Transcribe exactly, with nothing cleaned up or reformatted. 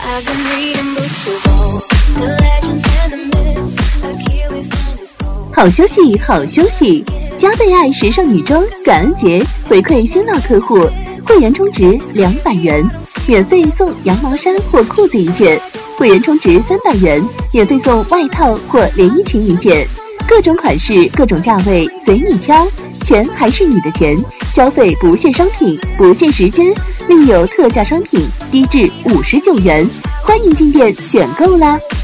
好消息，好消息！加倍爱时尚女装感恩节回馈新老客户，会员充值两百元，免费送羊毛衫或裤子一件；会员充值三百元，免费送外套或连衣裙一件。各种款式，各种价位，随你挑，钱还是你的钱，消费不限商品，不限时间，另有特价商品低至五十九元，欢迎进店选购啦！